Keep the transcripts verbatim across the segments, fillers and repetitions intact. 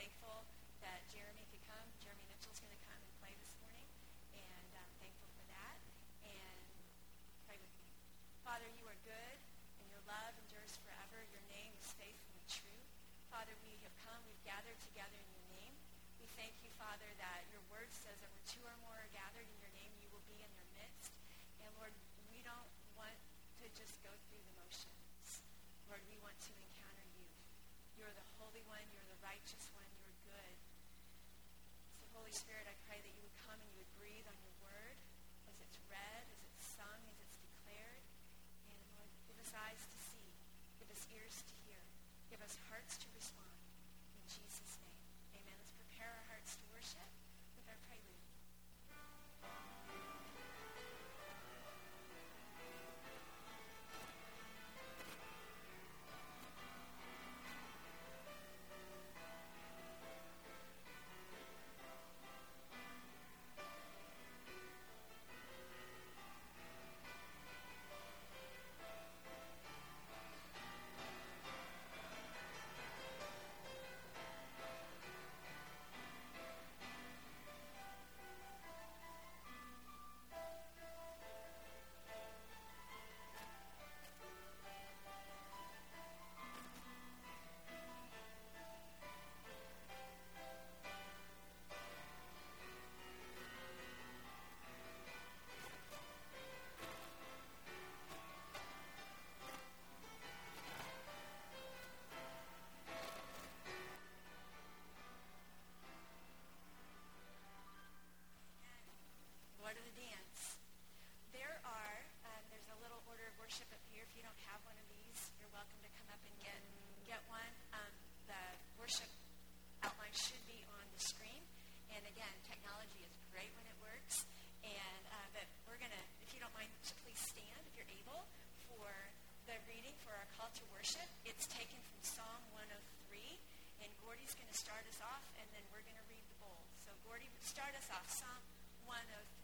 thankful that Jeremy could come. Jeremy Mitchell's going to come and play this morning, and I'm thankful for that. And pray with me. Father, you are good, and your love endures forever. Your name is faithful and true. Father, we have come, we've gathered together in your name. We thank you, Father, that your word says that where two or more are gathered in your name, you will be in their midst. And Lord, we don't want to just go through the motions. Lord, we want to encounter you. You're the Holy One, you're the righteous one, you're good. So Holy Spirit, I pray that you would come and you would breathe on your word as it's read, as it's sung, as it's declared. And Lord, give us eyes to see, give us ears to hear, give us hearts to respond. In Jesus' name, amen. Let's prepare our hearts to worship with our prelude. Lord of the dance. There are, um, there's a little order of worship up here. If you don't have one of these, you're welcome to come up and get get one. Um, the worship outline should be on the screen. And again, technology is great when it works. And uh, but we're going to, if you don't mind, so please stand if you're able for the reading for our call to worship. It's taken from Psalm one oh three. And Gordy's going to start us off, and then we're going to read the bowl. So Gordy, start us off, Psalm one oh three.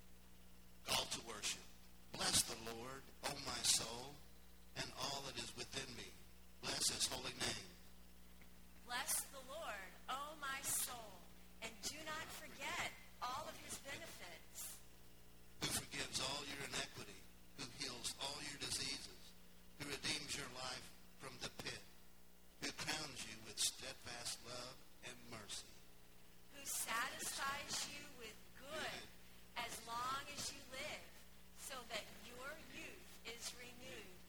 Call to worship. Bless the Lord, O my soul, and all that is within me. Bless his holy name. Bless the Lord, O my soul, and do not forget all of his benefits. Who forgives all your iniquity, who heals all your diseases, who redeems your life from the pit, who crowns you with steadfast love and mercy, Who satisfies you with good as long as you live, so that your youth is renewed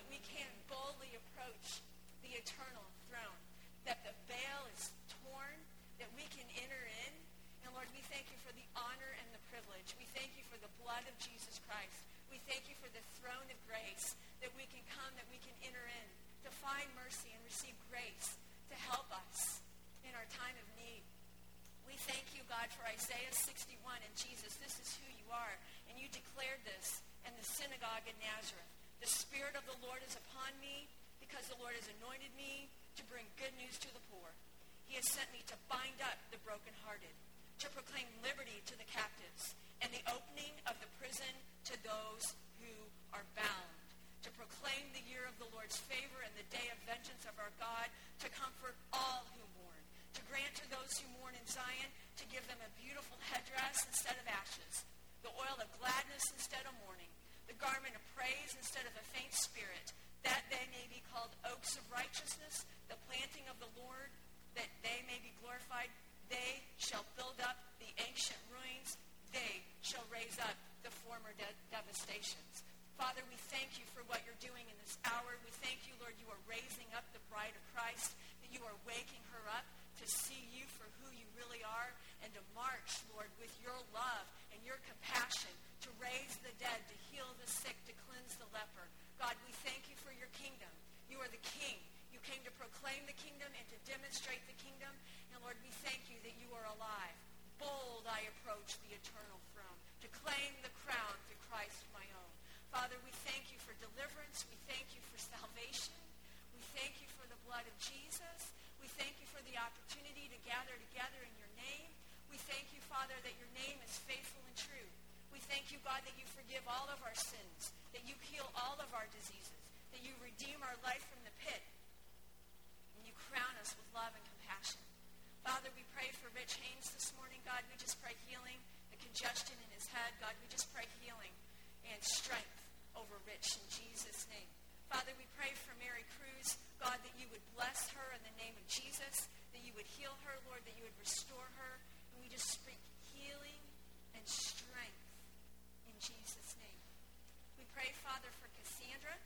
that we can boldly approach the eternal throne, that the veil is torn, that we can enter in. And Lord, we thank you for the honor and the privilege. We thank you for the blood of Jesus Christ. We thank you for the throne of grace, that we can come, that we can enter in, to find mercy and receive grace to help us in our time of need. We thank you, God, for Isaiah sixty-one. And Jesus, this is who you are. And you declared this in the synagogue in Nazareth. The Spirit of the Lord is upon me, because the Lord has anointed me to bring good news to the poor. He has sent me to bind up the brokenhearted, to proclaim liberty to the captives, and the opening of the prison to those who are bound, to proclaim the year of the Lord's favor and the day of vengeance of our God, to comfort all who mourn, to grant to those who mourn in Zion, to give them a beautiful headdress instead of ashes, the oil of gladness instead of mourning, the garment of praise instead of a faint spirit, that they may be called oaks of righteousness, the planting of the Lord, that they may be glorified. They shall build up the ancient ruins. They shall raise up the former de- devastations. Father, we thank you for what you're doing in this hour. We thank you, Lord, you are raising up the bride of Christ, that you are waking her up to see you for who you really are, and to march, Lord, with your love and your compassion, to raise the dead, to heal the sick, to cleanse the leper. God, we thank you for your kingdom. You are the king. You came to proclaim the kingdom and to demonstrate the kingdom. And Lord, we thank you that you are alive. Bold I approach the eternal throne, to claim the crown through Christ my own. Father, we thank you for deliverance. We thank you for salvation. We thank you for the blood of Jesus. We thank you for the opportunity to gather together in your name. We thank you, Father, that your name is faithful and true. We thank you, God, that you forgive all of our sins, that you heal all of our diseases, that you redeem our life from the pit, and you crown us with love and compassion. Father, we pray for Rich Haynes this morning. God, we just pray healing, the congestion in his head. God, we just pray healing and strength over Rich in Jesus' name. Father, we pray for Mary Cruz, God, that you would bless her in the name of Jesus, that you would heal her, Lord, that you would restore her. And we just speak healing and strength in Jesus' name. We pray, Father, for Cassandra,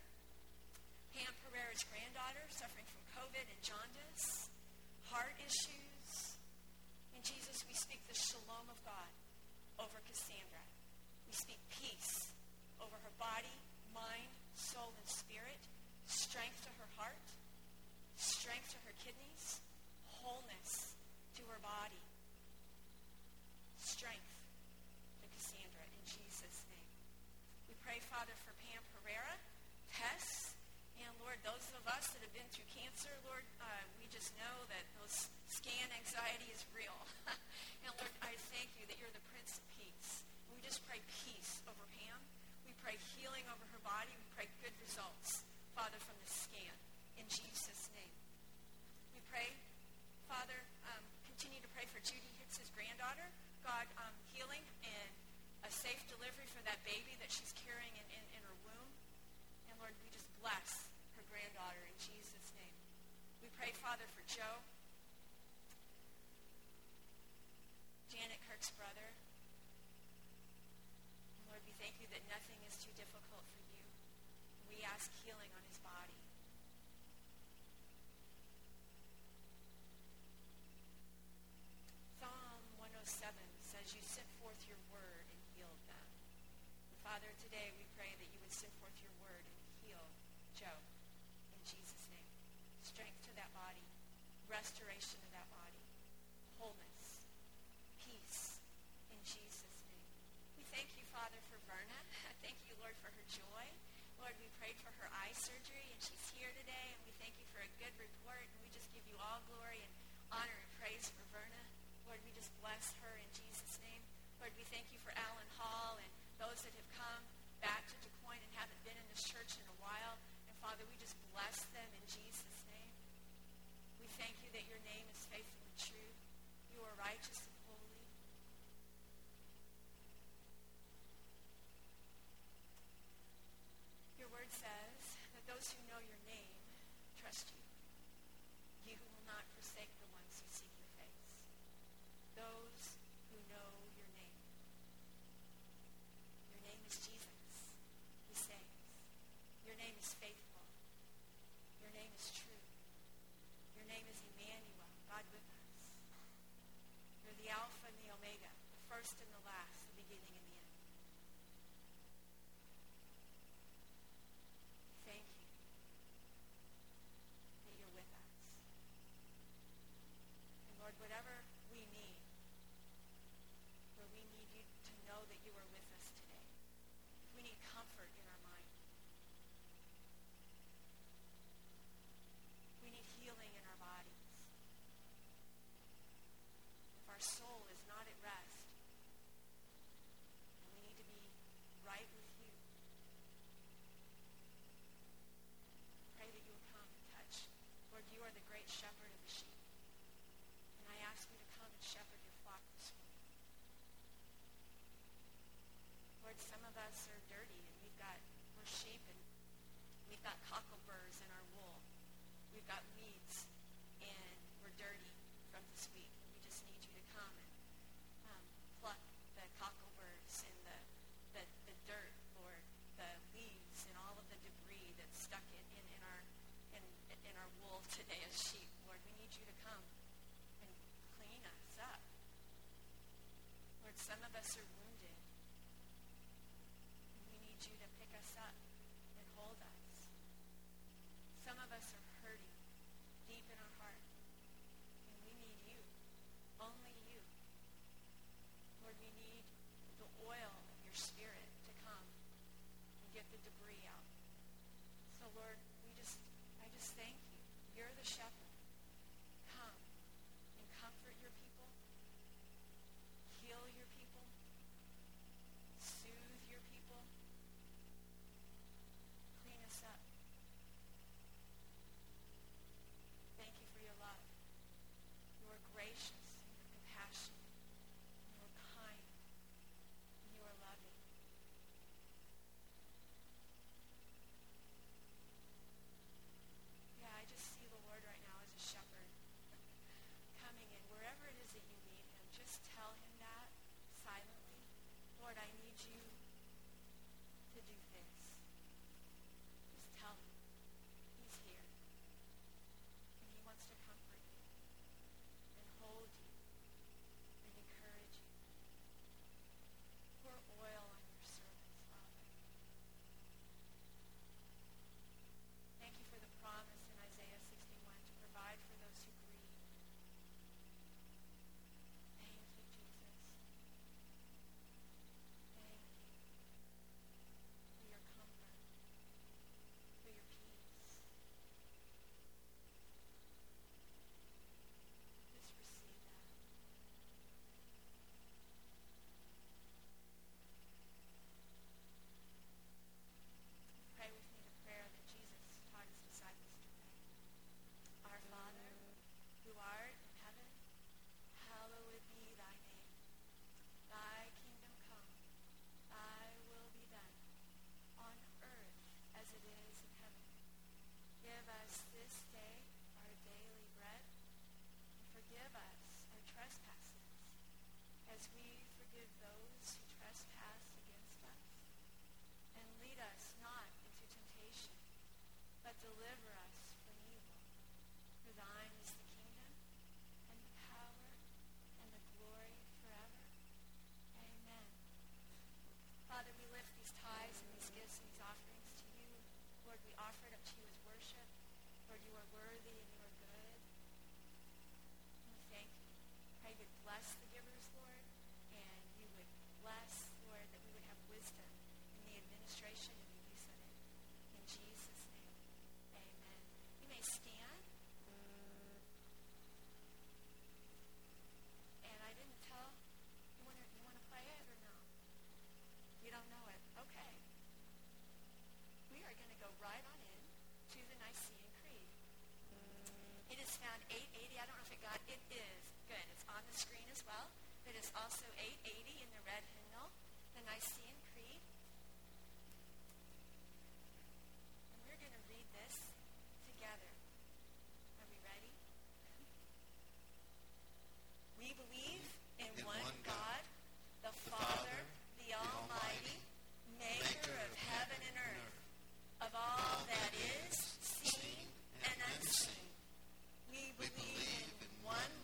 Pam Pereira's granddaughter, suffering from COVID and jaundice, heart issues. In Jesus, we speak the shalom of God over Cassandra. We speak peace over her body, mind, soul, and spirit, strength to her heart, strength to her kidneys, wholeness to her body, strength to Cassandra in Jesus' name. We pray, Father, for Pam Pereira, Tess, and Lord, those of us that have been through cancer, Lord, uh, we just know that those scan anxiety is real. And Lord, I thank you that you're the Prince of Peace. And we just pray peace over Pam. We pray healing over her body. We pray good results, Father, from the scan. In Jesus' name. We pray, Father, um, continue to pray for Judy Hicks's granddaughter. God, um, healing and a safe delivery for that baby that she's carrying in, in, in her womb. And Lord, we just bless her granddaughter in Jesus' name. We pray, Father, for Joe, Janet Kirk's brother. And Lord, we thank you that nothing is too difficult for you. We ask healing on his body. Psalm one oh seven says, you sent forth your word and healed them. And Father, today we pray that you would send forth your word and heal Joe in Jesus' name. Strength to that body, restoration to that body, wholeness, peace in Jesus' name. We thank you, Father, for Verna. Thank you, Lord, for her joy. Lord, we prayed for her eye surgery, and she's here today, and we thank you for a good report, and we just give you all glory and honor and praise for Verna. Lord, we just bless her in Jesus' name. Lord, we thank you for Alan Hall and those that have come back to Du Quoin and haven't been in this church in a while. And Father, we just bless them in Jesus' name. We thank you that your name is faithful and true. You are righteous and holy. Your word says that those who know your name trust you. You will not forsake the ones who seek your face. Those who know your name. Your name is Jesus. He saves. Your name is faithful. God with us. You're the Alpha and the Omega, the first and the last, the beginning and the end. Thank you that you're with us. And Lord, whatever we need, Lord, we need you to know that you are with us today. If we need comfort in our mind, we need healing in our bodies. If our soul is not at rest, and we need to be right with you, pray that you will come and touch. Lord, you are the great shepherd of the sheep. And I ask you to come and shepherd your flock this morning. Lord, some of us are dirty, and we've got, we're sheep, and we've got cockleburs in our wool. We've got weeds, and we're dirty from this week. We just need you to come and um, pluck the cockleburs and the, the, the dirt, Lord, the leaves and all of the debris that's stuck in, in, in our in, in our wool today as sheep. Lord, we need you to come and clean us up. Lord, some of us are wounded, and we need you to pick us up and hold us. Some of us are hurting deep in our heart, and we need you, only you. Lord, we need the oil of your Spirit to come and get the debris out. So, Lord, we just, I just thank you. You're the shepherd. Come and comfort your people, heal your people, soothe your people, clean us up. Thank you for your love. You are gracious, and you are compassionate, and you are kind, and you are loving. Yeah, I just see the Lord right now as a shepherd coming in. Wherever it is that you need him, just tell him that silently. Lord, I need you to do this. Just tell him. He's here. And he wants to comfort you and hold you and encourage you. Pour oil on your servants, Father. Thank you for the promise in Isaiah sixty-one to provide for those who grieve. Thank you, Jesus. Thank you for your comfort, for your peace. Just receive that. Pray with me the prayer that Jesus taught his disciples to pray. Our Father, who art in heaven, hallowed be thy name. Thy kingdom come, thy will be done, on earth as it is in heaven. Give us this day our daily bread, and forgive us our trespasses, as we forgive those who trespass against us. And lead us not into temptation, but deliver us from evil. For thine is the kingdom, and the power, and the glory forever. Amen. Father, we lift these tithes and these gifts and these offerings to you. Lord, we offer it up to you as worship. Lord, you are worthy and you are good. And we thank you. Pray you would bless the givers, Lord, and you would bless, Lord, that we would have wisdom in the administration and the use of it. In Jesus' name, amen. You may stand. And I didn't tell, you want to you want to play it or no? You don't know it? Okay. We are going to go right on in to the Nicene Creed. It is found eight eighty. I don't know if it got, it is. Good. It's on the screen as well. It is also eight eighty in the red hymnal, the Nicene Creed. And we're going to read this together. Are we ready? We believe in, In one, one God, God, the, the Father, Father, the the Almighty, Almighty, maker of heaven and earth, of all that is seen and unseen. We We believe in one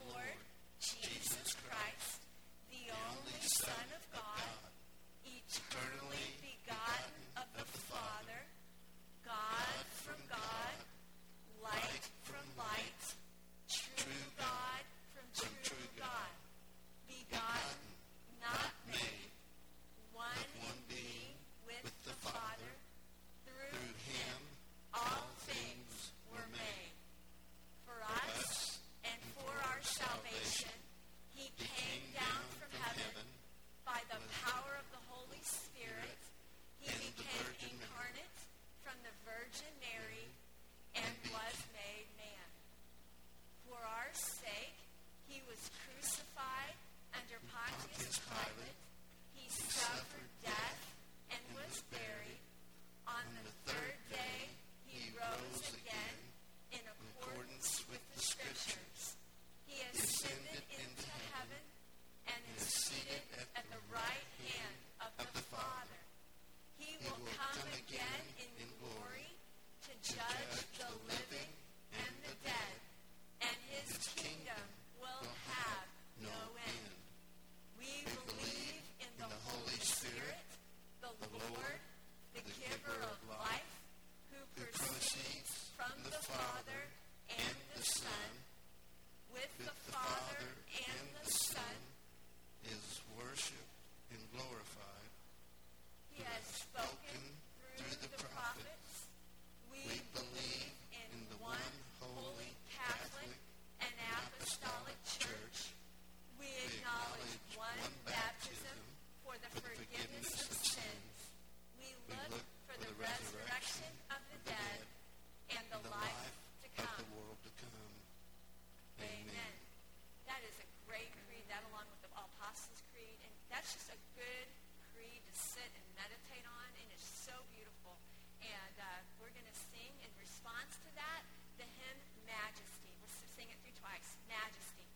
judge the living and the dead, and his kingdom will have no end. We believe in the Holy Spirit, the Lord, the giver of life, who proceeds from the Father and the Son. With the Father and the Son is worshipped and glorified. he has spoken through the prophets. We believe in the one holy Catholic and apostolic church. We acknowledge one baptism for the forgiveness of sins. We look for the resurrection of the dead and the life to Of come. the world to come. Amen. That is a great creed, that along with the Apostles' Creed. And that's just a good creed to sit and meditate on, and it's so beautiful. And uh, we're going to sing in response to that the hymn Majesty. We'll s- sing it through twice. Majesty.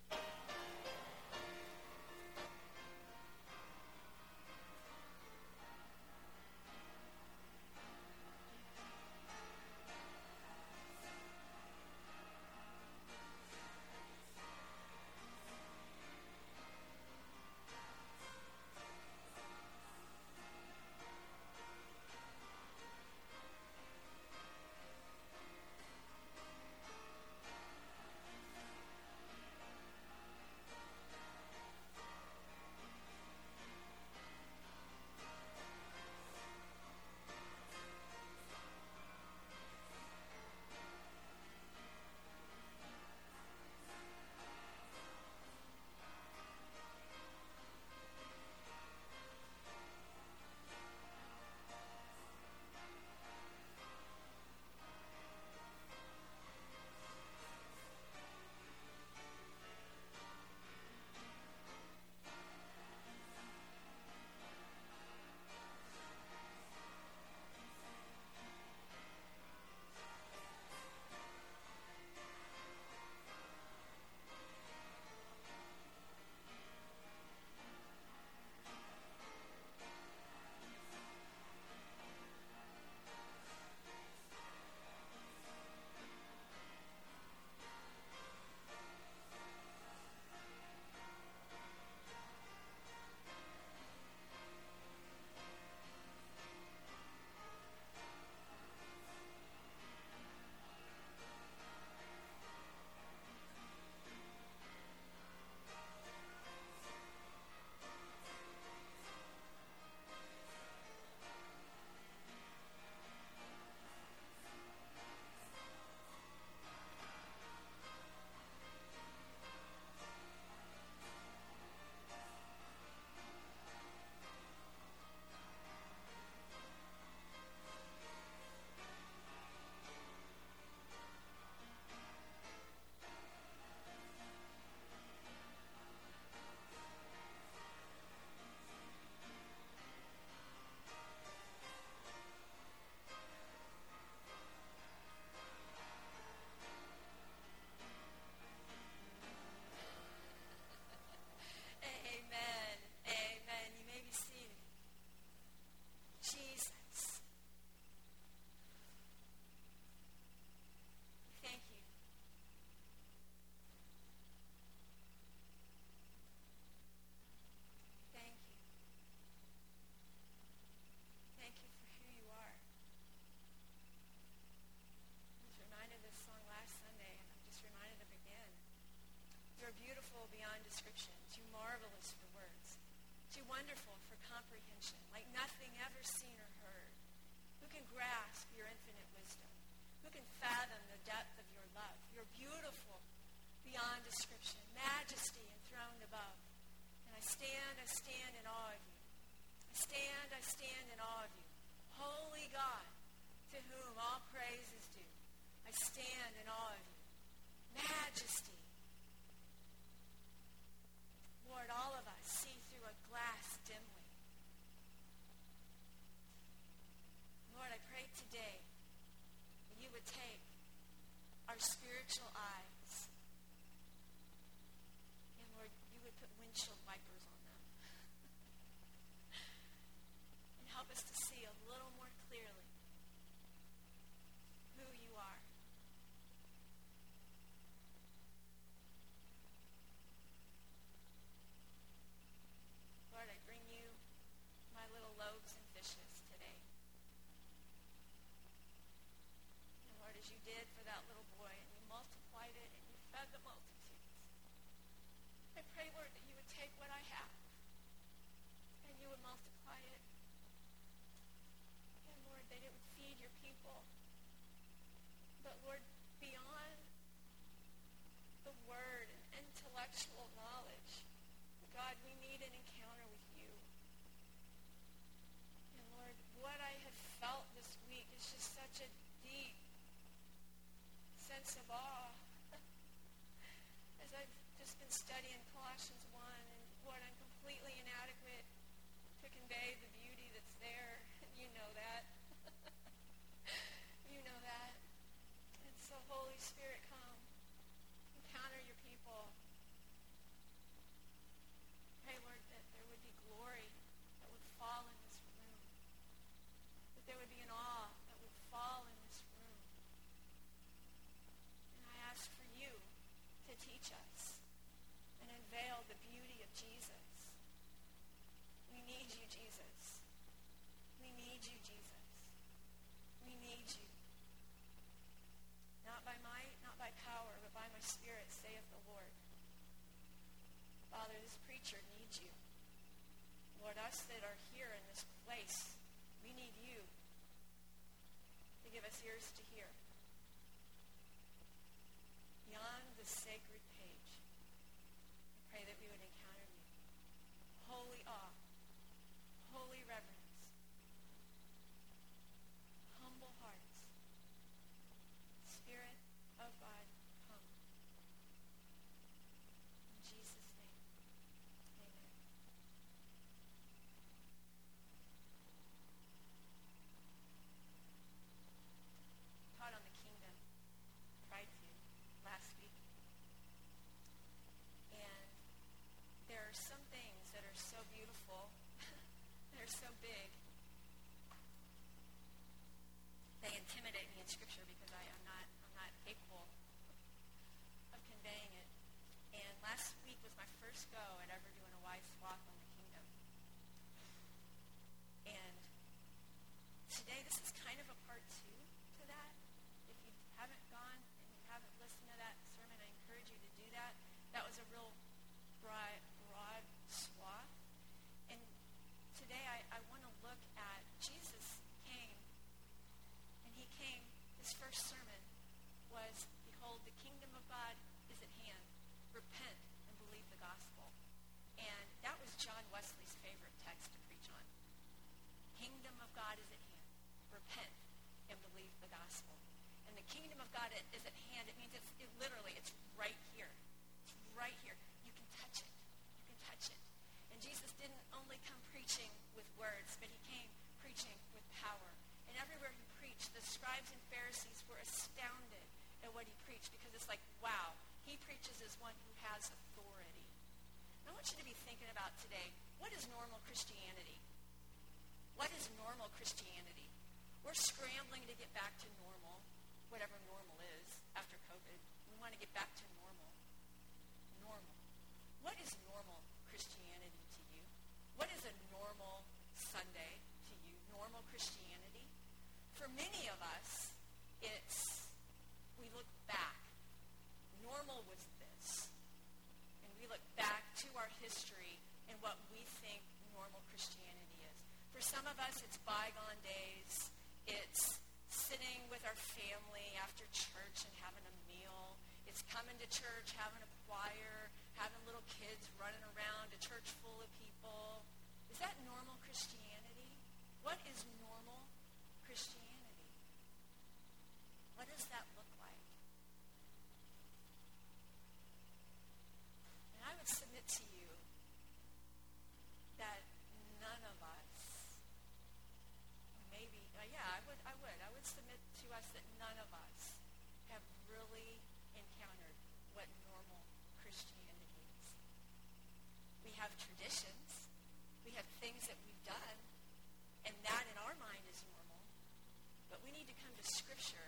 Amen. Amen. You may be seated. Jesus. Thank you. Thank you. Thank you for who you are. I was reminded of this song last Sunday, and I'm just reminded of it again. You're beautiful beyond description, too marvelous for words, too wonderful for comprehension, like nothing ever seen or heard. Who can grasp your infinite wisdom? Who can fathom the depth of your love? You're beautiful beyond description, majesty enthroned above. And I stand, I stand in awe of you. I stand, I stand in awe of you. Holy God, to whom all praise is due. I stand in awe of you. Majesty. Lord, all of us see through a glass dimly. Lord, I pray today that you would take our spiritual eyes and, Lord, you would put windshield wipers on them and help us to see a little more clearly are. Lord, I bring you my little loaves and fishes today. And Lord, as you did for that little boy, and you multiplied it, and you fed the multitudes, I pray, Lord, that you would take what I have, and you would multiply it. And Lord, that it would feed your people. But Lord, beyond the word and intellectual knowledge, God, we need an encounter with you. And Lord, what I have felt this week is just such a deep sense of awe. As I've just been studying Colossians one, and Lord, I'm completely inadequate to convey the beauty that's there. You know that. You know that. And so, Holy Spirit, come. Encounter your people. Pray, Lord, that there would be glory that would fall in this room. That there would be an awe that would fall in this room. And I ask for you to teach us and unveil the beauty of Jesus. We need you, Jesus. We need you, Jesus. We need you. Not by might, not by power, but by my Spirit, saith the Lord. Father, this preacher needs you. Lord, us that are here in this place, we need you to give us ears to hear. Beyond the sacred page, I pray that we would encounter you. Holy awe, holy reverence, humble hearts. Spirit of God, come. In Jesus' name, amen. Taught on the kingdom, tried to, last week. And there are some things that are so beautiful, they're so big, they intimidate me in Scripture because I am not, I'm not capable of conveying it. And last week was my first go at ever doing a wide swath on the kingdom. And today, this is kind of a part two to that. If you haven't gone and you haven't listened to that sermon, I encourage you to do that. That was a real broad, broad swath. And today, I, I want to look at Jesus came, and he came, his first sermon was, behold, the kingdom of God is at hand. Repent and believe the gospel. And that was John Wesley's favorite text to preach on. Kingdom of God is at hand. Repent and believe the gospel. And the kingdom of God is at hand. It means it's it literally, it's right here. It's right here. You can touch it. You can touch it. And Jesus didn't only come preaching with words, but he came preaching with power. And everywhere he preached, the scribes and Pharisees were astounded at what he preached because it's like, wow, he preaches as one who has authority. And I want you to be thinking about today, what is normal Christianity? What is normal Christianity? We're scrambling to get back to normal, whatever normal is after COVID. We want to get back to normal. Normal. What is normal Christianity to you? What is a normal Sunday to you? Normal Christianity? For many of us, it's, we look back. Normal was this. And we look back to our history and what we think normal Christianity is. For some of us, it's bygone days. It's sitting with our family after church and having a meal. It's coming to church, having a choir, having little kids running around, a church full of people. Is that normal Christianity? What is normal Christianity? What does that look like? And I would submit to you that none of us, maybe, uh, yeah, I would, I would, I would submit to us that none of us have really encountered what normal Christianity is. We have traditions. We have things that we've done, and that in our mind is normal. But we need to come to Scripture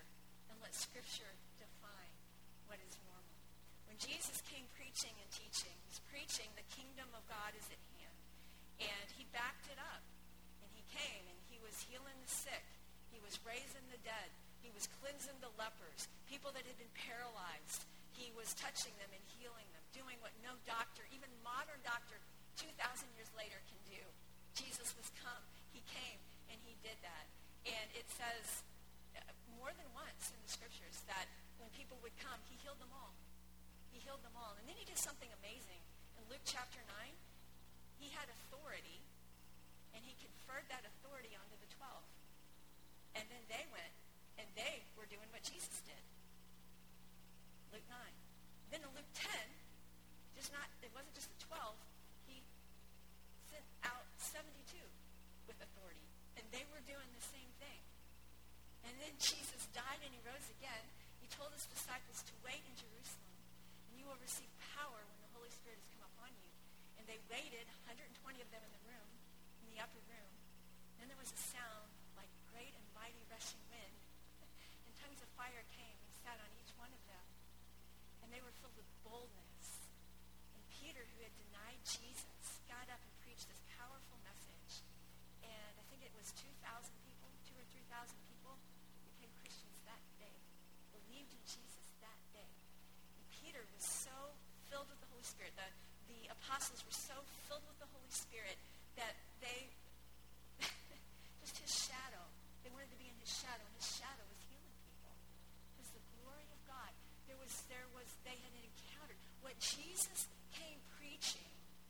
and let Scripture define what is normal. When Jesus came preaching and teaching, he's preaching the kingdom of God is at hand. And he backed it up. And he came and he was healing the sick. He was raising the dead. He was cleansing the lepers, people that had been paralyzed. He was touching them and healing them, doing what no doctor, even modern doctor, two thousand years later can do. Jesus was come. He came and he did that. And it says uh, more than once in the Scriptures that when people would come, he healed them all. He healed them all. And then he did something amazing. In Luke chapter nine, he had authority, and he conferred that authority onto the twelve. And then they went, and they were doing what Jesus did. Luke nine. Then in Luke ten, just not, it wasn't just the twelve, he sent out seventy-two with authority. And they were doing the same thing. And then Jesus died and he rose again. He told his disciples to wait in Jerusalem, and you will receive power when the Holy Spirit has come upon you. And they waited, one hundred twenty of them in the room, in the upper room. Then there was a sound like great and mighty rushing wind, and tongues of fire came and sat on each one of them. And they were filled with boldness. And Peter, who had denied Jesus, got up and preached this powerful message. And I think it was two thousand people, two or three thousand people became Christians that day, believed in Jesus that day. And Peter was so filled with the Holy Spirit, the, the apostles were so filled with the Holy Spirit that they, just his shadow, they wanted to be in his shadow, and his shadow was healing people. It was the glory of God. There was, there was, they had encountered what Jesus came preaching.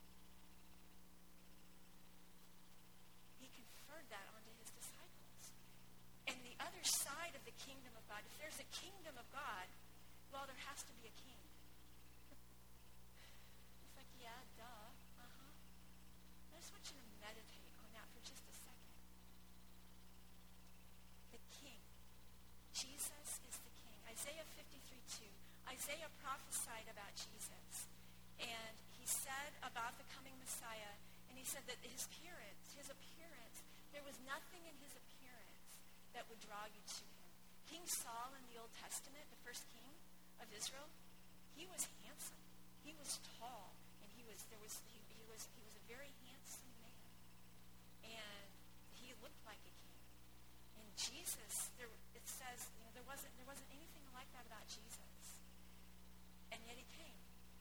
He conferred that onto his disciples. And the other side of the kingdom of God, if there's a kingdom of God, well, there has to be a king. It's like, yeah, duh, uh-huh. I just want you to meditate on that for just a second. The king. Jesus is the king. Isaiah fifty-three two. Isaiah prophesied about Jesus. And he said about the coming Messiah, and he said that his appearance, his appearance, there was nothing in his appearance that would draw you to him. King Saul in the Old Testament, the first king of Israel, he was handsome. He was tall, and he was there was he, he was he was a very handsome man. And he looked like a king. And Jesus, there it says, you know, there wasn't there wasn't anything like that about Jesus. And yet he came.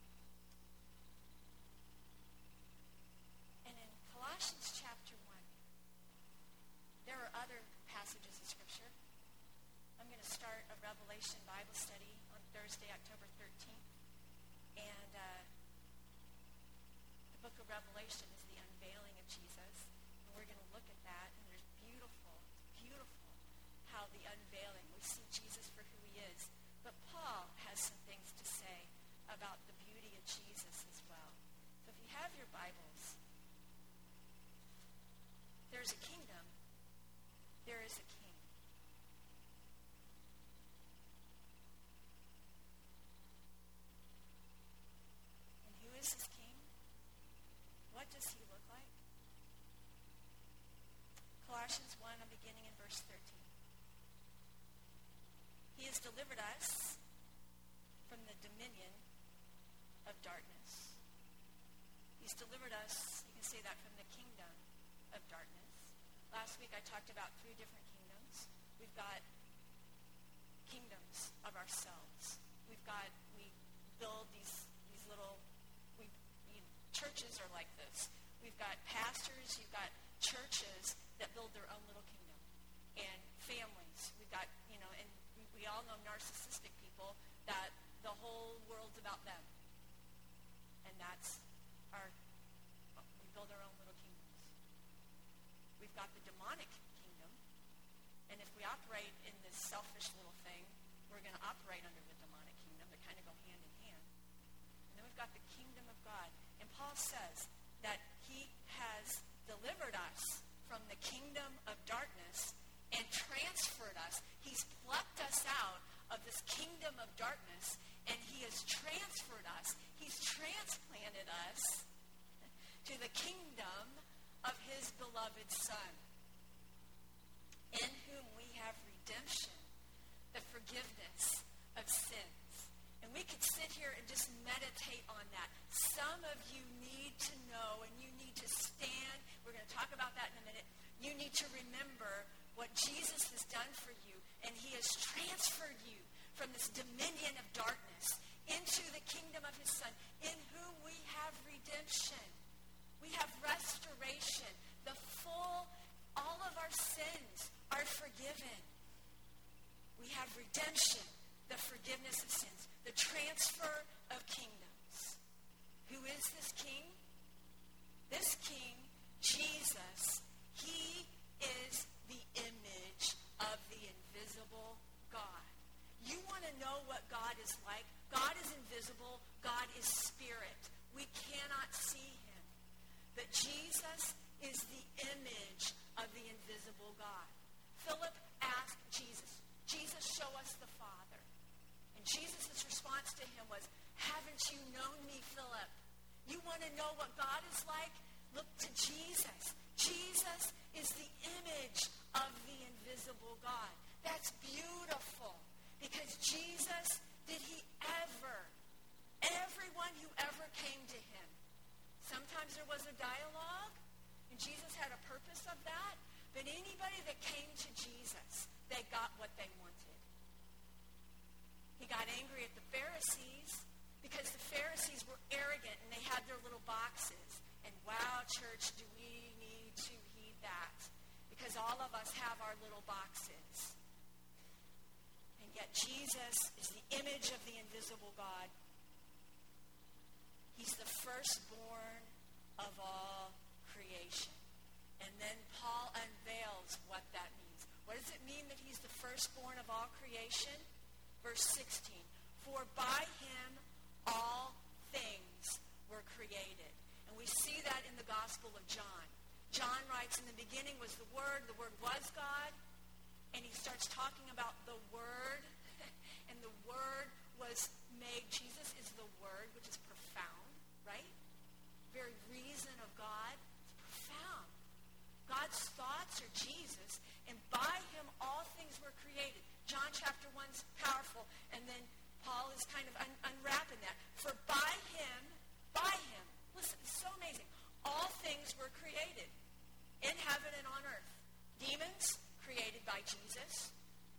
And in Colossians chapter one, there are other passages of Scripture. I'm going to start a Revelation Bible study on Thursday, October thirteenth. And uh, the book of Revelation is the unveiling of Jesus. And we're going to look at that. And there's beautiful, beautiful how the unveiling, we see Jesus for who he is. But Paul has some things to say about the beauty of Jesus as well. So if you have your Bibles, there's a kingdom. There is a king. And who is this king? What does he look like? Colossians one, I'm beginning in verse thirteen. He has delivered us from the dominion of darkness. He's delivered us, you can say that, from the kingdom of darkness. Last week I talked about three different kingdoms. We've got kingdoms of ourselves. We've got, we build these these little, we, we churches are like this. We've got pastors, you've got churches that build their own little kingdom. And families. We've got, you know, and we, we all know narcissistic people that the whole world's about them. And that's our, we build our own little kingdoms. We've got the demonic kingdom. And if we operate in this selfish little thing, we're going to operate under the demonic kingdom. They kind of go hand in hand. And then we've got the kingdom of God. And Paul says that he has delivered us from the kingdom of darkness and transferred us. He's plucked us out of this kingdom of darkness, and he has transferred us. He's transplanted us to the kingdom of his beloved Son, in whom we have redemption, the forgiveness meditate on that. Some of you need to know, and you need to stand. We're going to talk about that in a minute. You need to remember what Jesus has done for you, and he has transferred you from this dominion of darkness into the kingdom of his Son, in whom we have redemption. We have restoration. The full, all of our sins are forgiven. We have redemption, the forgiveness of sins, the transfer of kingdoms. Who is this king? This king, Jesus, he is the image of the invisible God. You want to know what God is like? God is invisible. God is spirit. We cannot see him. But Jesus is the image of the invisible God. Philip asked Jesus, Jesus, show us the Father. And Jesus' response to him was, haven't you known me, Philip? You want to know what God is like? Look to Jesus. Jesus is the image of the invisible God. That's beautiful. Because Jesus, did he ever, everyone who ever came to him, sometimes there was a dialogue, and Jesus had a purpose of that, but anybody that came to Jesus, they got what they wanted. He got angry at the Pharisees because the Pharisees were arrogant and they had their little boxes. And wow, church, do we need to heed that? Because all of us have our little boxes. And yet Jesus is the image of the invisible God. He's the firstborn of all creation. And then Paul unveils what that means. What does it mean that he's the firstborn of all creation? Verse sixteen, for by him all things were created. And we see that in the Gospel of John. John writes, in the beginning was the Word, the Word was God, and he starts talking about the Word, and the Word was made. Jesus is the Word, which is profound, right? Very reason of God. It's profound. God's thoughts are Jesus, and by him all things were created. John chapter one is powerful, and then Paul is kind of un- unwrapping that. For by him, by him, listen, it's so amazing. All things were created in heaven and on earth. Demons, created by Jesus.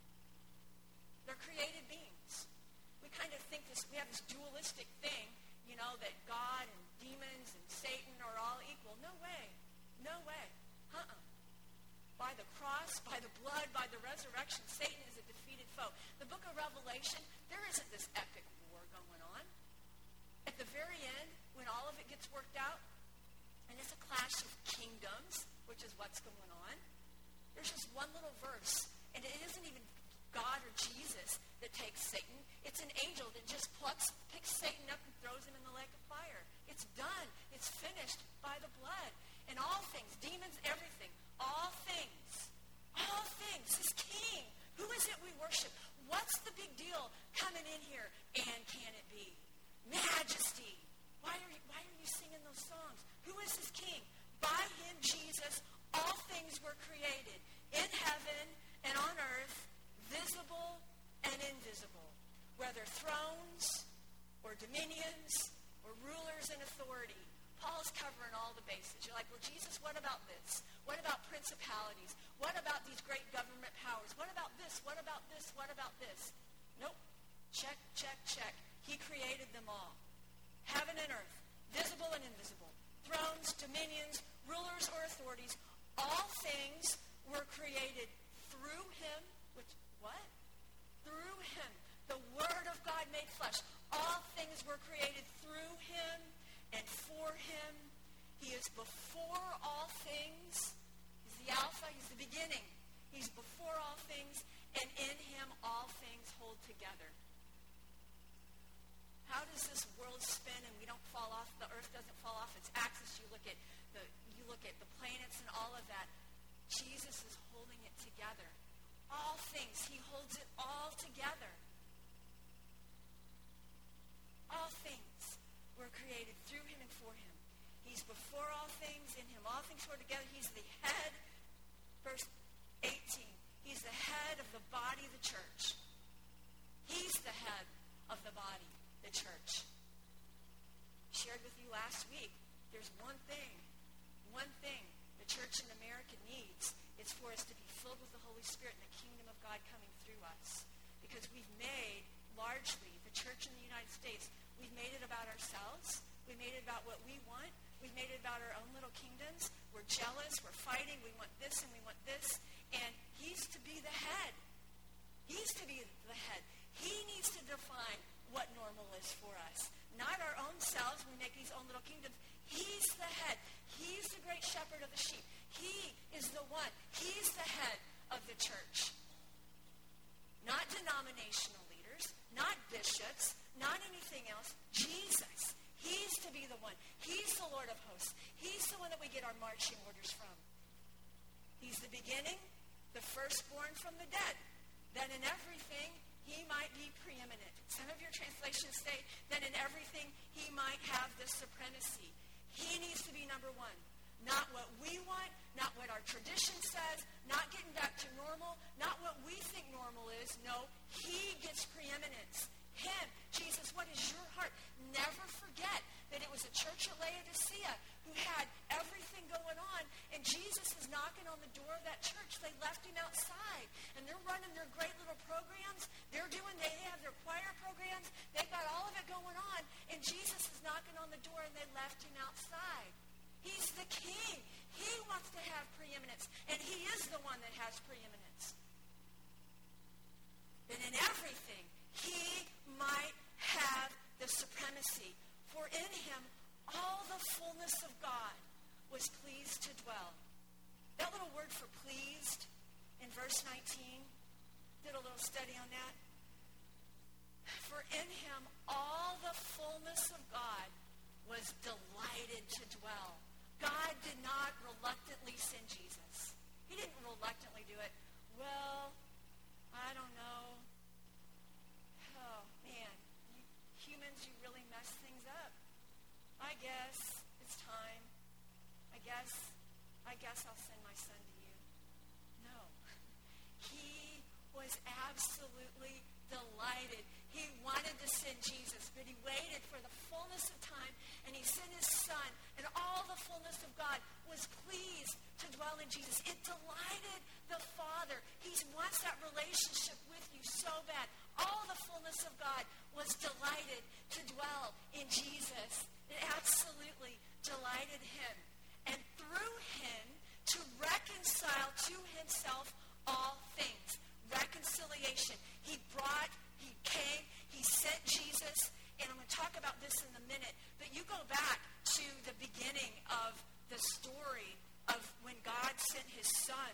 They're created beings. We kind of think this, we have this dualistic thing, you know, that God and demons and Satan are all equal. No way. No way. Uh-uh. By the cross, by the blood, by the resurrection, Satan is a defeated foe. The book of Revelation, there isn't this epic war going on. At the very end, when all of it gets worked out, and it's a clash of kingdoms, which is what's going on, there's just one little verse, and it isn't even God or Jesus that takes Satan. It's an angel that just plucks, picks Satan up and throws him in the lake of fire. It's done. It's finished by the blood. And all things, demons, everything, all things, all things, his king. Who is it we worship? What's the big deal coming in here? And can it be? Majesty. Why are you, why are you singing those songs? Who is his king? By him, Jesus, all things were created in heaven and on earth, visible and invisible, whether thrones or dominions or rulers and authority. Paul's covering all the bases. You're like, well, Jesus, what about this? What about principalities? What about these great government powers? What about this? What about this? What about this? Nope. Check, check, check. He created them all. Heaven and earth, visible and invisible, thrones, dominions, rulers or authorities, all things were created through him, which, what? Through him. The Word of God made flesh. All things were created through him and for him. He is before all things. He's the Alpha. He's the beginning. He's before all things, and in him all things hold together. How does this world spin and we don't fall off? The earth doesn't fall off its axis. You look at the you look at the planets and all of that. Jesus is holding it together. All things. He holds it all together. All things were created through him and for him. He's before all things. In him all things hold together. He's the head. Verse eighteen. He's the head of the body of the church. He's the head of the body, the church. shared with you last week, there's one thing, one thing the church in America needs. It's for us to be filled with the Holy Spirit and the kingdom of God coming through us. Because we've made, largely, the church in the United States, we've made it about ourselves. We've made it about what we want. We've made it about our own little kingdoms. We're jealous. We're fighting. We want this and we want this. And he's to be the head. He's to be the head. He needs to define what normal is for us. Not our own selves. We make these own little kingdoms. He's the head. He's the great shepherd of the sheep. He is the one. He's the head of the church. Not denominational leaders, not bishops, not anything else. Jesus. He's to be the one. He's the Lord of hosts. He's the one that we get our marching orders from. He's the beginning, the firstborn from the dead. That in everything he might be preeminent. Some of your translations say that in everything he might have the supremacy. He needs to be number one. Not what we want, not what our tradition says, not getting back to normal, not what we think normal is. No, he gets preeminence. Him, Jesus, what is your heart? Never forget that it was a church at Laodicea who had everything going on, and Jesus is knocking on the door of that church. They left him outside, and they're running their great little programs. They're doing, they have their choir programs. They've got all of it going on, and Jesus is knocking on the door, and they left him outside. He's the king. He wants to have preeminence, and he is the one that has preeminence. And in everything, he might have the supremacy. For in him, all the fullness of God was pleased to dwell. That little word for pleased in verse nineteen, did a little study on that. For in him, all the fullness of God was delighted to dwell. God did not reluctantly send Jesus. He didn't reluctantly do it. Well, I don't know. Oh, man. You humans, you really mess things up. I guess it's time. I guess, I guess I'll send my son to you. No. He was absolutely delighted. He wanted to send Jesus, but he waited for the fullness of time, and he sent his son, and all the fullness of God was pleased to dwell in Jesus. It delighted the Father. He wants that relationship with you so bad. All the fullness of God was delighted to dwell in Jesus. It absolutely delighted him. And through him, to reconcile to himself all things. Reconciliation. He brought, he came, he sent Jesus, and I'm going to talk about this in a minute, but you go back to the beginning of the story of when God sent his son.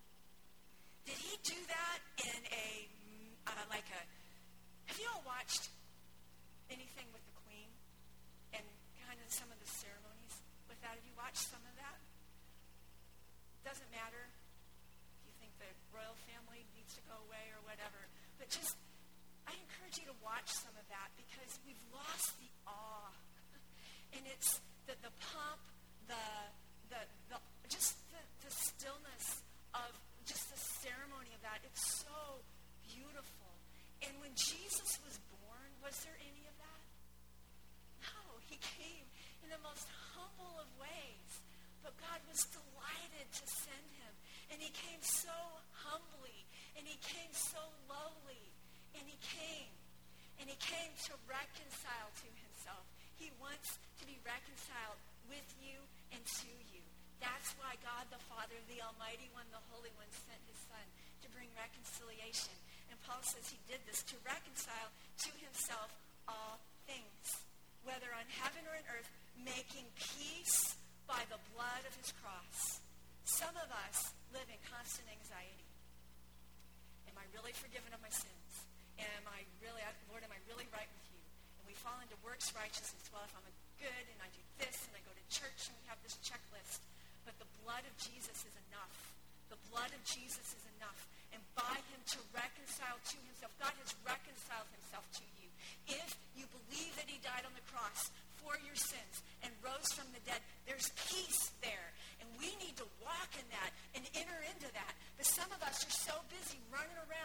Did he do that in a, uh, like a, have you all watched anything with the Queen and kind of some of the ceremonies with that? Have you watched some of that? Doesn't matter if you think the royal family needs to go away or whatever, but just, I encourage you to watch some of that because we've lost the awe. And it's the, the pomp, the, the, the just the, the stillness of just the ceremony of that. It's so beautiful. And when Jesus was born, was there any of that? No, he came in the most humble of ways. But God was delighted to send him. And he came so humbly. And he came so lowly. And he came. And he came to reconcile to himself. He wants to be reconciled with you and to you. That's why God the Father, the Almighty One, the Holy One, sent his Son to bring reconciliation. And Paul says he did this to reconcile to himself all things, whether on heaven or on earth, making peace by the blood of his cross. Some of us live in constant anxiety. Am I really forgiven of my sins? Am I really, Lord, am I really right with you? And we fall into works righteousness. Well, if I'm a good and I do this and I go to church and we have this checklist. But the blood of Jesus is enough. The blood of Jesus is enough. And by him to reconcile to himself. God has reconciled himself to you. If you believe that he died on the cross for your sins and rose from the dead, there's peace there. And we need to walk in that and enter into that. But some of us are so busy running around trying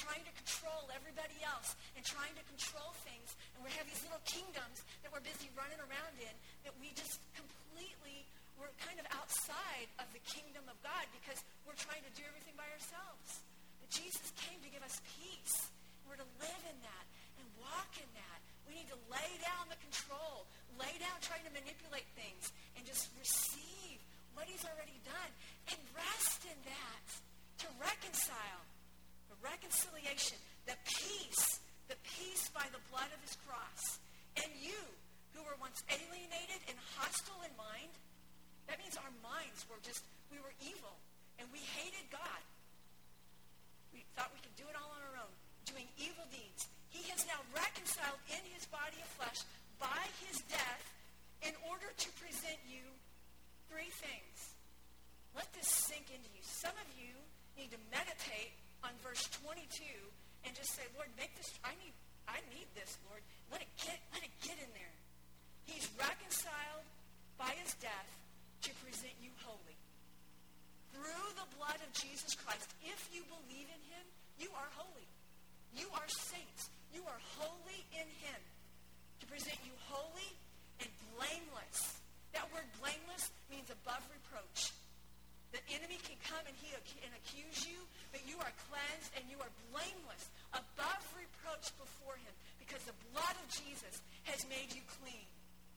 trying to control everybody else and trying to control things, and we have these little kingdoms that we're busy running around in, that we just completely, we're kind of outside of the kingdom of God because we're trying to do everything by ourselves. But Jesus came to give us peace. We're to live in that and walk in that. We need to lay down the control, lay down trying to manipulate things, and just receive what he's already done and rest in that, to reconcile, the reconciliation, the peace, the peace by the blood of his cross. And you, who were once alienated and hostile in mind, that means our minds were just, we were evil, and we hated God. We thought we could do it all on our own, doing evil deeds. He has now reconciled in his body of flesh by his death in order to present you three things. Let this sink into you. Some of you need to meditate on verse twenty-two and just say, Lord, make this, I need, I need this, Lord. Let it get, let it get in there. He's reconciled by his death to present you holy. Through the blood of Jesus Christ, if you believe in him, you are holy. You are saints. You are holy in him. To present you holy and blameless. That word blameless means above reproach. The enemy can come and he and accuse you, but you are cleansed and you are blameless, above reproach before him, because the blood of Jesus has made you clean.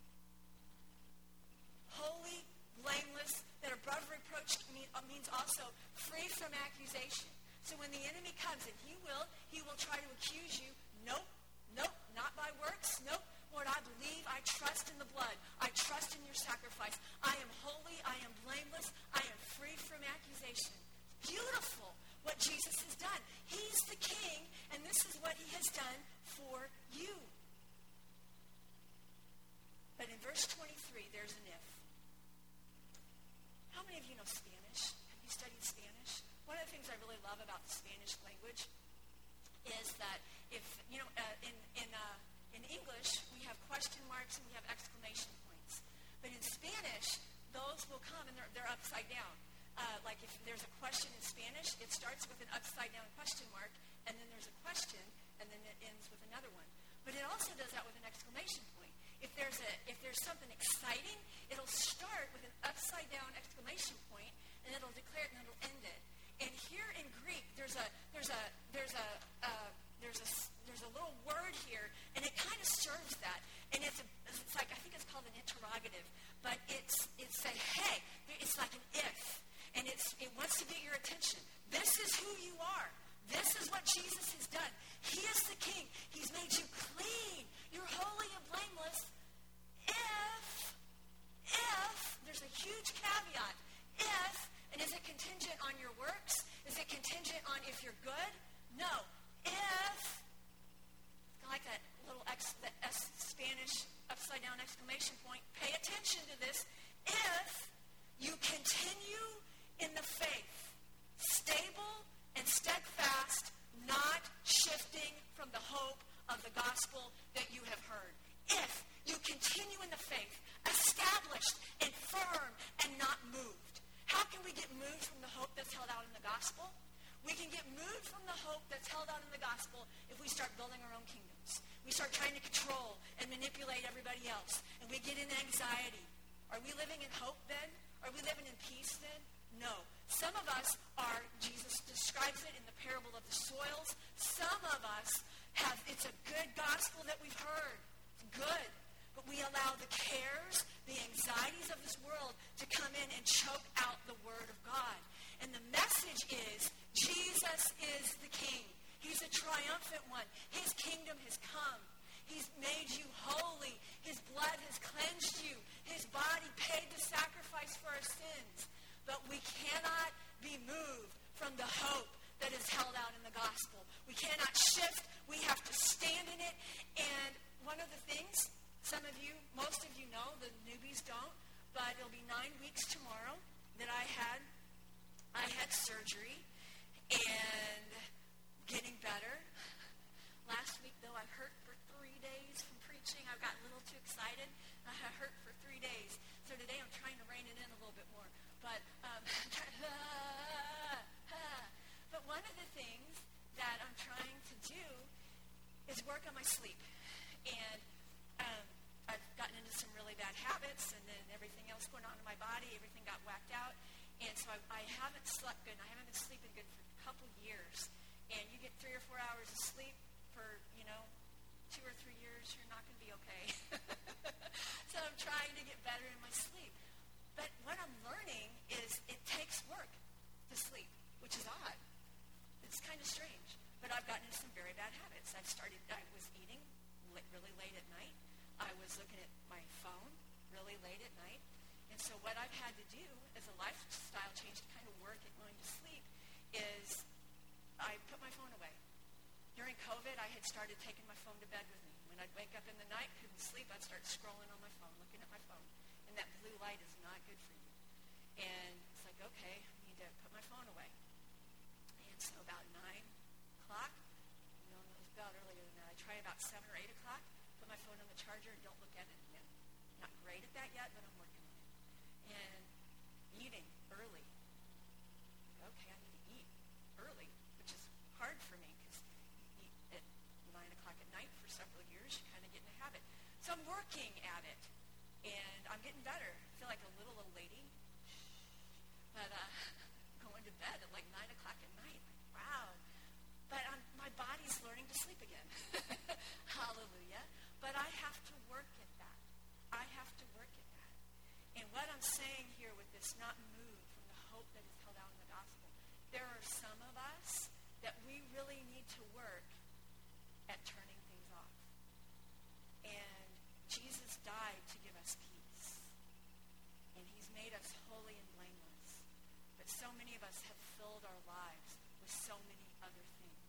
Holy, blameless, that above reproach means also free from accusation. So when the enemy comes, and he will, he will try to accuse you. Nope, nope, not by works. Nope, Lord, I believe, I trust in the blood. I trust in your sacrifice. I am holy, I am blameless, I am free from accusation. Beautiful what Jesus has done. He's the king, and this is what he has done for you. But in verse twenty-three, there's an if. How many of you know Spanish? Have you studied Spanish? One of the things I really love about the Spanish language is that if, you know, uh, in in uh, in English, we have question marks and we have exclamation points. But in Spanish, those will come and they're, they're upside down. Uh, like if there's a question in Spanish, it starts with an upside down question mark, and then there's a question, and then it ends with another one. But it also does that with an exclamation point. If there's a if there's something exciting, it'll start with an upside down exclamation point, and it'll declare it and it'll end it. And here in Greek, there's a there's a there's a uh, there's a there's a little word here, and it kind of serves that. And it's a, it's like, I think it's called an interrogative, but it's it's a hey, it's like an if, and it's it wants to get your attention. This is who you are. This is what Jesus has done. He is the King. He's made you clean. You're holy and blameless. If if there's a huge caveat, if. And is it contingent on your works? Is it contingent on if you're good? No. If, I like that little X, the S Spanish upside down exclamation point, pay attention to this. If you continue in the faith, stable and steadfast, not shifting from the hope of the gospel that you have heard. If you continue in the faith, established and firm and not moved. How can we get moved from the hope that's held out in the gospel? We can get moved from the hope that's held out in the gospel if we start building our own kingdoms. We start trying to control and manipulate everybody else. And we get in anxiety. Are we living in hope then? Are we living in peace then? No. Some of us are, Jesus describes it in the parable of the soils. Some of us have, it's a good gospel that we've heard. It's good. But we allow the cares, the anxieties of this world to come in and choke out the word of God. And the message is, Jesus is the King. He's a triumphant one. His kingdom has come. He's made you holy. His blood has cleansed you. His body paid the sacrifice for our sins. But we cannot be moved from the hope that is held out in the gospel. We cannot shift. We have to stand in it. And one of the things, some of you, most of you know, the newbies don't, but it'll be nine weeks tomorrow that I had, I had surgery and getting better. Last week, though, I hurt for three days from preaching. I got a little too excited. I hurt for three days. So today I'm trying to rein it in a little bit more. But, um, but one of the things that I'm trying is work on my sleep. And um, I've gotten into some really bad habits, and then everything else going on in my body, everything got whacked out. And so I, I haven't slept good, and I haven't been sleeping good for a couple years. And you get three or four hours of sleep for, you know, two or three years, you're not going to be okay. So I'm trying to get better in my sleep. But what I'm learning is it takes work to sleep, which is odd. It's kind of strange. But I've gotten into some very bad habits. I've started, I was eating really late at night. I was looking at my phone really late at night. And so what I've had to do as a lifestyle change to kind of work at going to sleep is I put my phone away. During COVID, I had started taking my phone to bed with me. When I'd wake up in the night, couldn't sleep, I'd start scrolling on my phone, looking at my phone. And that blue light is not good for you. And it's like, okay, I need to put my phone away. And so about nine o'clock, no, it was about earlier than that. I try about seven or eight o'clock, put my phone on the charger and don't look at it again. Not great at that yet, but I'm working on it. And eating early. Okay, I need to eat early, which is hard for me because you eat at nine o'clock at night for several years. You kind of get in a habit. So I'm working at it, and I'm getting better. I feel like a little old lady, but uh, going to bed at like nine o'clock at night. Like, wow. But I'm, my body's learning to sleep again. Hallelujah. But I have to work at that. I have to work at that. And what I'm saying here with this, not move from the hope that is held out in the gospel, there are some of us that we really need to work at turning things off. And Jesus died to give us peace. And he's made us holy and blameless. But so many of us have filled our lives with so many other things.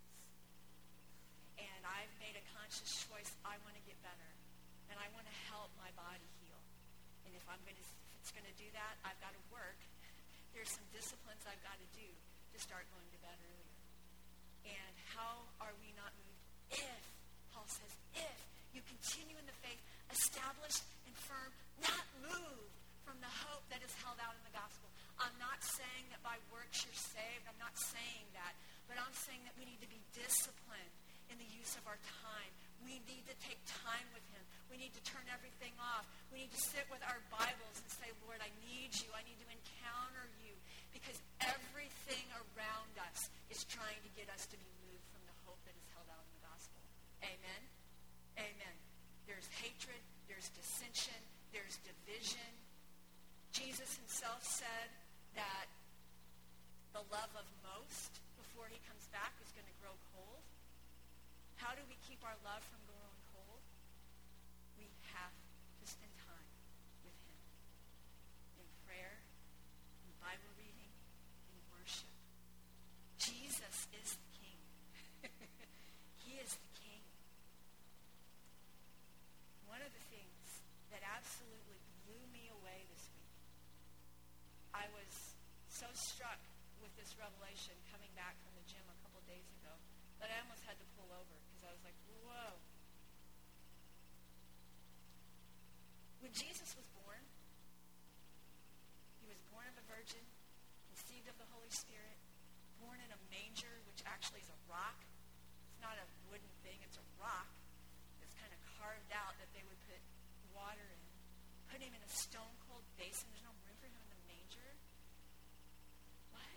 And I've made a conscious choice. I want to get better. And I want to help my body heal. And if I'm going to, if it's going to do that, I've got to work. There's some disciplines I've got to do to start going to bed earlier. And how are we not moved? If, Paul says, if you continue in the faith, established and firm, not moved from the hope that is held out in the gospel. I'm not saying that by works you're saved. I'm not saying that. But I'm saying that we need to be disciplined in the use of our time. We need to take time with him. We need to turn everything off. We need to sit with our Bibles and say, Lord, I need you. I need to encounter you. Because everything around us is trying to get us to be moved from the hope that is held out in the gospel. Amen? Amen. There's hatred. There's dissension. There's division. Jesus himself said that the love of most before he comes back is going to grow cold. How do we keep our love from growing cold? We have to spend time with him in prayer, in Bible reading, in worship. Jesus is the King. He is the King. One of the things that absolutely blew me away this week, I was so struck with this revelation coming back from the gym a couple days ago that I almost had to pull over because I was like, whoa. When Jesus was born, he was born of a virgin, conceived of the Holy Spirit, born in a manger, which actually is a rock. It's not a wooden thing, it's a rock. It's kind of carved out that they would put water in. Put him in a stone-cold basin. There's no room for him in the manger. What?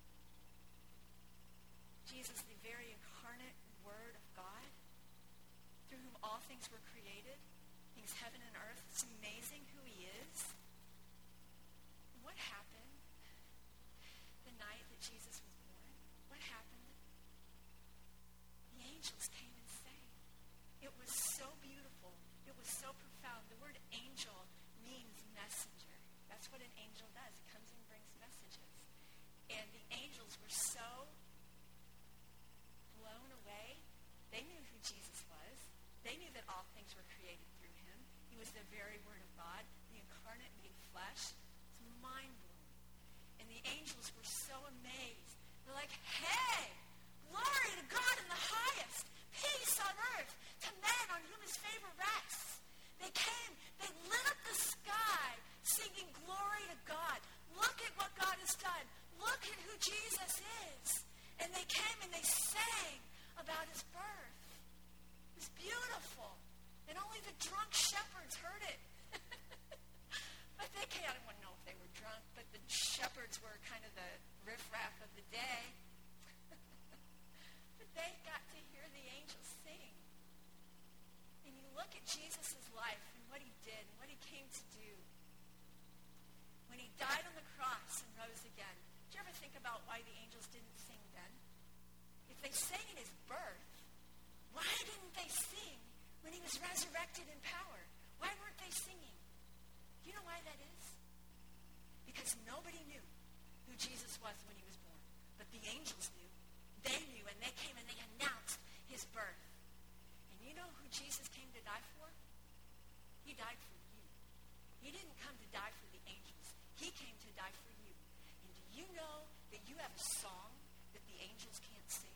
Jesus, the very incarnate Word of God, through whom all things were created, things heaven and earth. It's amazing who he is. What happened the night that Jesus was born? What happened? The angels came and sang. It was so beautiful. It was so profound. The word angel means messenger. That's what an angel does. It comes and brings messages. And the angels were so blown away. They knew who Jesus was. They knew that all things were created through him. He was the very Word of God, the incarnate made flesh. It's mind-blowing. And the angels were so amazed. They're like, hey, glory to God in the highest, peace on earth to men on whom his favor rests. They came, they lit up the sky singing glory to God. Look at what God has done. Look at who Jesus is. And they came and they sang about his birth. It drunk shepherds heard it. But they can't, I don't know if they were drunk, but the shepherds were kind of the riffraff of the day. But they got to hear the angels sing. And you look at Jesus' life and what he did and what he came to do. When he died on the cross and rose again, did you ever think about why the angels didn't sing then? If they sang in his birth, why didn't they sing when he was resurrected in power? Why weren't they singing? Do you know why that is? Because nobody knew who Jesus was when he was born. But the angels knew. They knew, and they came and they announced his birth. And you know who Jesus came to die for? He died for you. He didn't come to die for the angels. He came to die for you. And do you know that you have a song that the angels can't sing?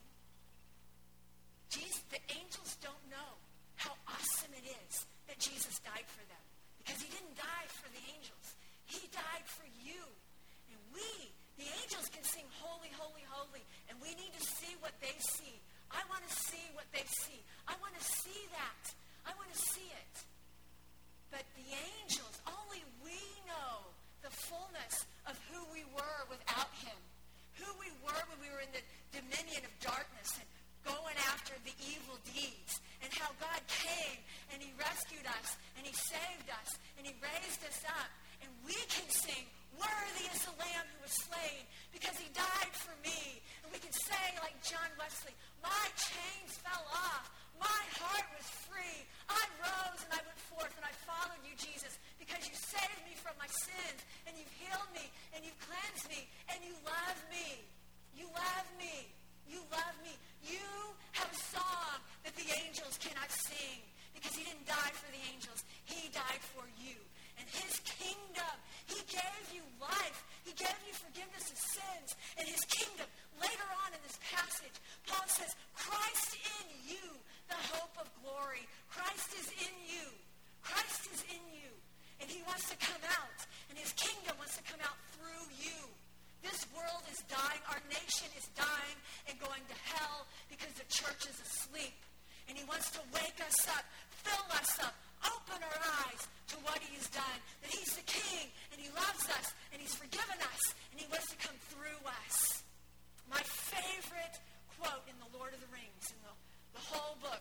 Jesus, the angels don't know how awesome it is that Jesus died for them. Because he didn't die for the angels. He died for you. And we, the angels, can sing holy, holy, holy. And we need to see what they see. I want to see what they see. I want to see that. I want to see it. But the angels, only we know the fullness of who we were without him. Who we were when we were in the dominion of darkness and going after the evil deeds. And how God came and he rescued us and he saved us and he raised us up. And we can sing, worthy is the Lamb who was slain because he died for me. And we can say like John Wesley, my chains fell off. My heart was free. I rose and I went forth and I followed you, Jesus, because you saved me from my sins and you've healed me and you've cleansed me and you love me. You love me. You love me. You have a song that the angels cannot sing because he didn't die for the angels. He died for you. And his kingdom, he gave you life. He gave you forgiveness of sins. And his kingdom, later on in this passage, Paul says, Christ in you, the hope of glory. Christ is in you. Christ is in you. And he wants to come out. And his kingdom wants to come out through you. This world is dying. Our nation is dying and going to hell because the church is asleep. And he wants to wake us up, fill us up, open our eyes to what he has done. That he's the king and he loves us and he's forgiven us and he wants to come through us. My favorite quote in The Lord of the Rings, in the, the whole book,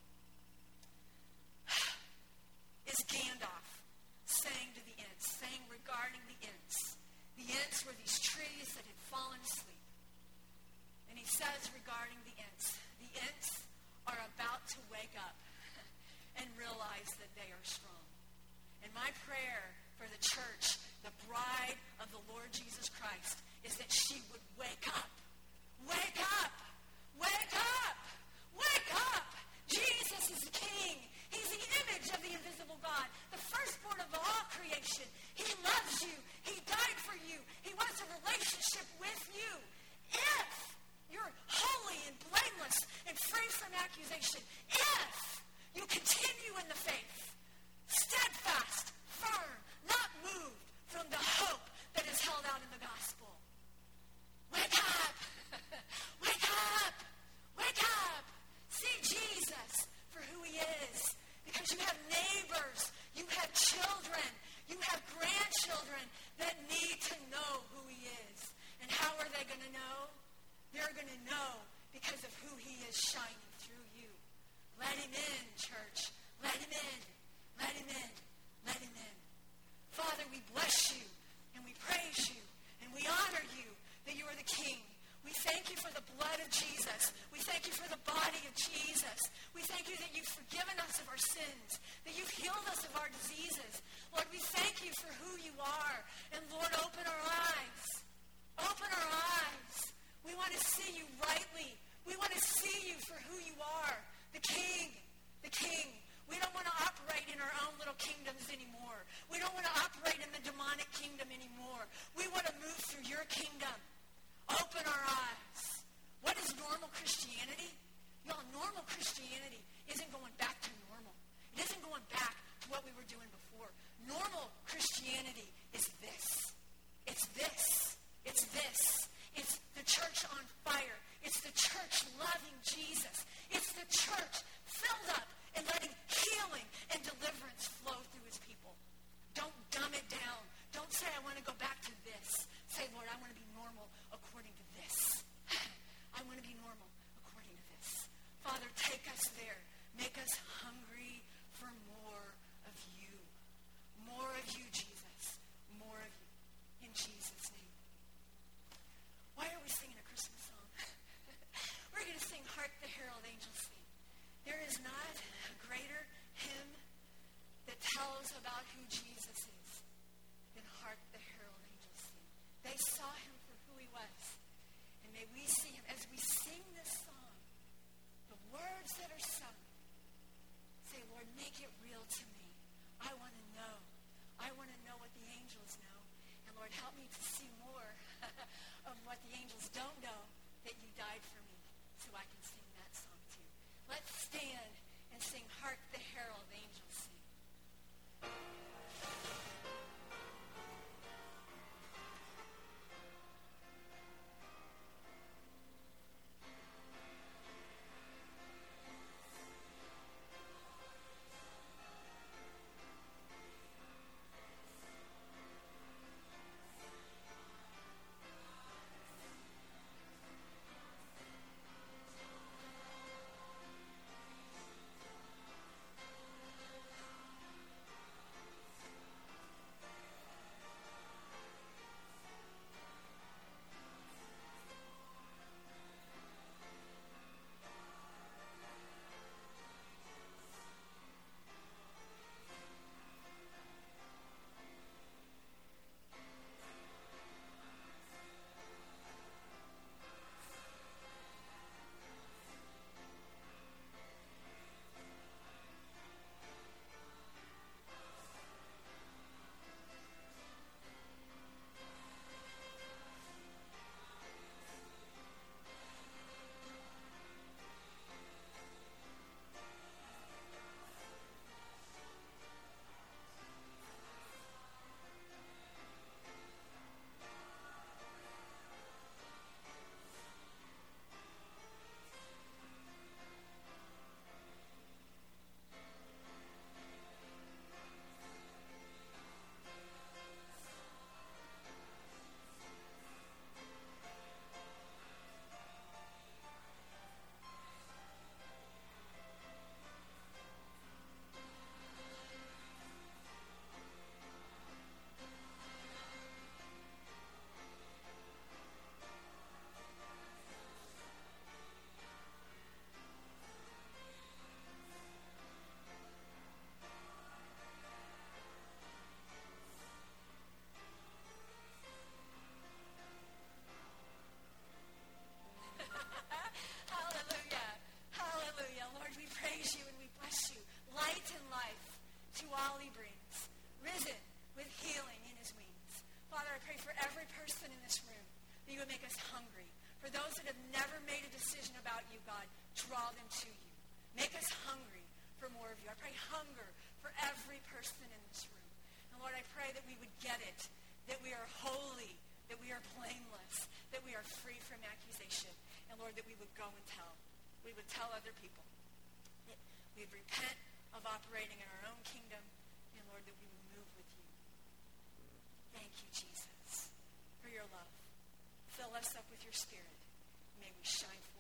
is Gandalf saying to the Ents, saying regarding the Ents. The Ents were these trees that had fallen asleep. And he says regarding the Ents, the Ents are about to wake up and realize that they are strong. And my prayer for the church, the bride of the Lord Jesus Christ, is that she would wake up. Wake up! Wake up! Wake up! Jesus is the King. He's the image of the invisible God, the firstborn of all creation. He loves you. He died for you. He wants a relationship with you. If you're holy and blameless and free from accusation, if you continue in the faith, steadfast, firm, not moved from the hope that is held out in the gospel. Wake up! Wake up! Wake up! See Jesus for who he is. Because you have neighbors, you have children, you have grandchildren that need to know who he is. And how are they going to know? They're going to know because of who he is shining through you. Let him in, church. Let him in. Let him in. Let him in. Father, we bless you and we praise you and we honor you that you are the King. We thank you for the blood of Jesus. We thank you for the body of Jesus. We thank you that you've forgiven us of our sins, that you've healed us of our diseases. Lord, we thank you for who you are. And Lord, open our eyes. Open our eyes. We want to see you rightly. We want to see you for who you are, the King, the King. We don't want to operate in our own little kingdoms anymore. We don't want to operate in the demonic kingdom anymore. We want to move through your kingdom. Open our eyes. What is normal Christianity? Y'all, normal Christianity isn't going back to normal. It isn't going back to what we were doing before. Normal Christianity is this. It's this. It's this. It's the church on fire. It's the church loving Jesus. It's the church filled up and letting healing and deliverance want to go back to this. Say, Lord, I want to be normal according to this. I want to be normal according to this. Father, take us there. Make us hungry for more of you. More of you, Jesus. More of you. In Jesus' name. Why are we singing a Christmas song? We're going to sing Hark the Herald Angels Sing. There is not a greater hymn that tells about who Jesus is than Hark the Herald Angels Sing. They saw him for who he was. And may we see him as we sing this song. The words that are sung. Say, Lord, make it real to me. I want to know. I want to know what the angels know. And Lord, help me to see more of what the angels don't know, that you died for me, so I can sing that song too. Let's stand and sing Hark the Herald Angels Sing. Operating in our own kingdom, and Lord, that we will move with you. Thank you, Jesus, for your love. Fill us up with your spirit. May we shine forth.